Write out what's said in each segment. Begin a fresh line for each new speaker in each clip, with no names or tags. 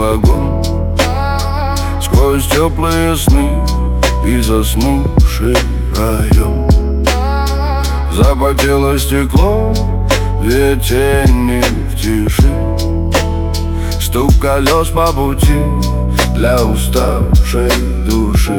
вагон, сквозь теплые сны и заснувший район. Запотело стекло, две тени в тиши, стук колес по пути для уставшей души.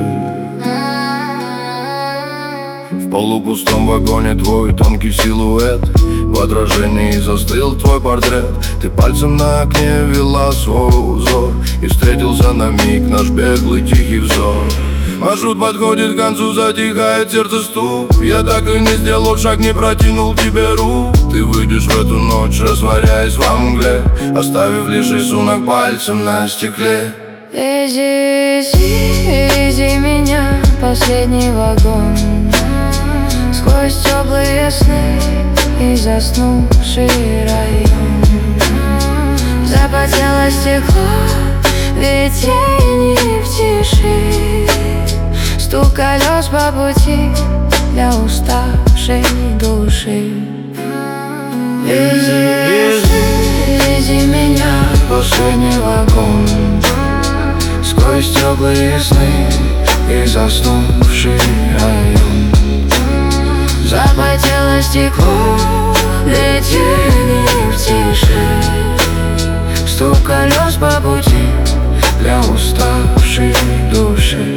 В полупустом вагоне твой тонкий силуэт, в отражении застыл твой портрет. Ты пальцем на окне вела свой узор, и встретился на миг наш беглый тихий взор. Маршрут подходит к концу, затихает сердце стук. Я так и не сделал шаг, не протянул тебе рук. Ты выйдешь в эту ночь, растворяясь во мгле, оставив лишь рисунок пальцем на стекле.
Вези, вези меня, последний вагон, сквозь теплые сны и заснувший район. Запотело стекло, две тени в тиши, стук колес по пути для уставшей души. Вези, вези, вези меня, последний вагон, сквозь теплые сны и заснувший район. Запотело стекло, две тени в тиши, стук колес по пути для уставшей души.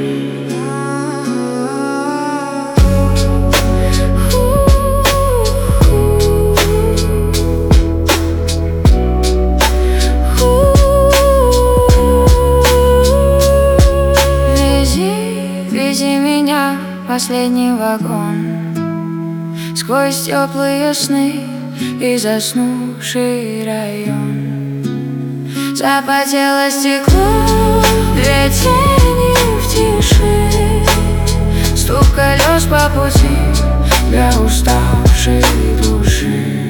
Вези меня, последний вагон, сквозь теплые сны и заснувший район. Запотело стекло, две тени в тиши, стук колес по пути для уставшей души.